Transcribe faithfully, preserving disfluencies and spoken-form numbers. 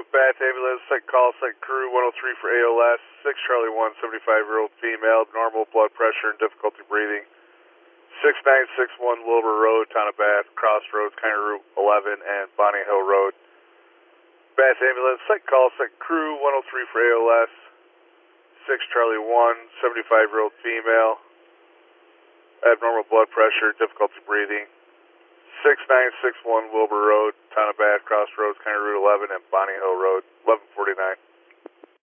Bath ambulance, second call, second crew, one oh three for A L S, six Charlie one, seventy-five-year-old female, normal blood pressure and difficulty breathing. six nine six one Wilbur Road, Town of Bath, Crossroads, County Route eleven, and Bonnie Hill Road. Bath ambulance, second call, second crew, one oh three for A L S, six Charlie one, seventy-five-year-old female, abnormal blood pressure, difficulty breathing. six nine six one Wilbur Road, Town of Bath, Crossroads, County Route eleven, and Bonnie Hill Road, eleven forty-nine.